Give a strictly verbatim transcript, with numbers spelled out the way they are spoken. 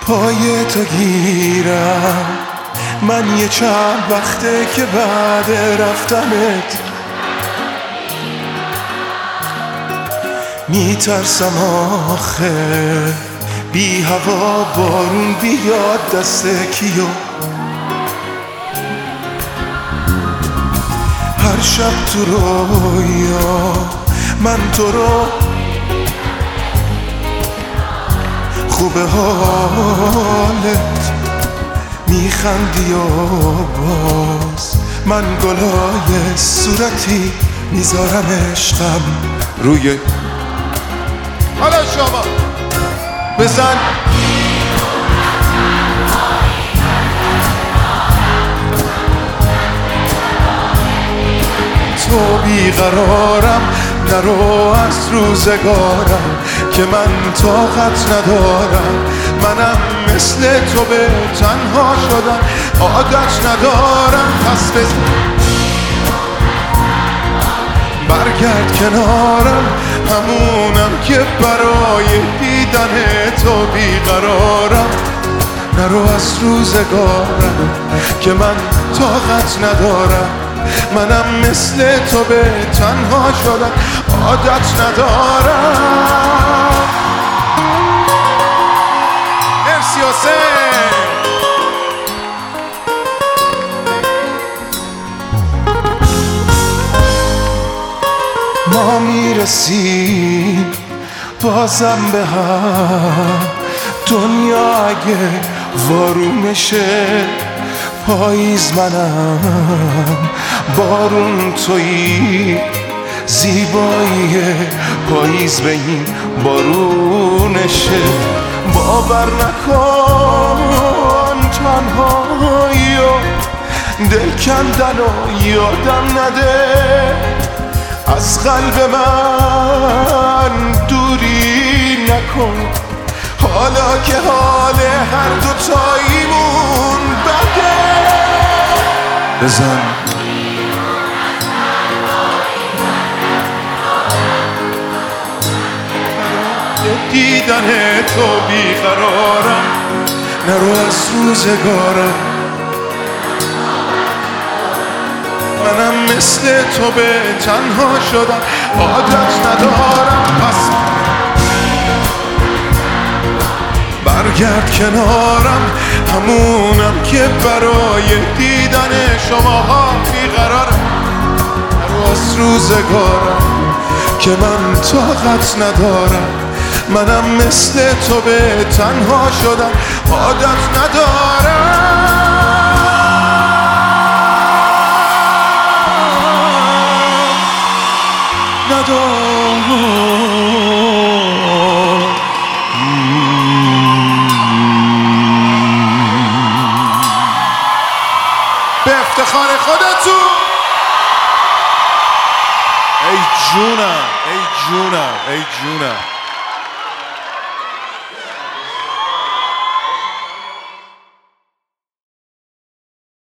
پای تو گیرم، من یه چند وقته که بعد رفتنت میترسم آخه بی هوا بارون بیاد دست کیو. هر شب تو رویا من تو رو خوبه حالت میخندی و باز من گلای صورتی میذارم عشقم روی حالا شما بزن. تو بیقرارم، نرو از روزگارم که من طاقت ندارم. منم مثل تو به تنها شدم عادت ندارم. پس بزن برگرد کنارم، همونم که برای دیدن تو بیقرارم. نرو از روزگارم که من طاقت ندارم. منم مثل تو به تنها شدم عادت ندارم. مرسی حسین. ما میرسیم بازم به هم، دنیا اگه وارونشه پاییز منم، بارون تویی، زیبایی پاییز به این بارونشه. باور نکن تنهایی و دل کندن و یادم نده، از قلب من دوری نکن. حالا که حال هر دوتاییمون بده بزن. دیدن تو بیقرارم، نرو از روزگارم. منم مثل تو به تنها شدم عادت ندارم. پس برگرد کنارم، همونم که برای دیدن شماها بیقرارم. نرو از روزگارم که من طاقت ندارم. منم مثل تو به تنها شدم عادت ندارم. ندارم به افتخار خودتون. ای جونم ای جونم ای جونم